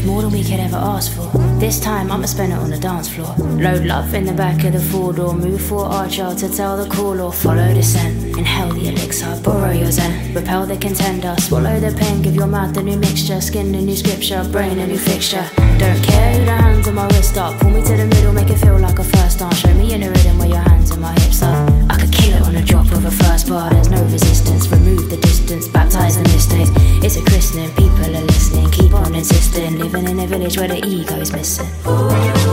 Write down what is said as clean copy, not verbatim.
more than we could ever ask for. This time I'ma spend it on the dance floor. Load love in the back of the four-door. Move for Archer to tell the call or follow the scent. Inhale the elixir, borrow your zen. Repel the contender, swallow the pain. Give your mouth a new mixture, skin a new scripture, brain a new fixture. Don't care who the hands on my wrist are. Pull me to the middle, make it feel like a first dance. Show me in the rhythm where your hands and my hips are. I could kill it on a drop of a first bar. There's no resistance, remove the distance, baptize the mistakes. It's a christening, people are listening. Keep on insisting, living in a village where the ego is missing.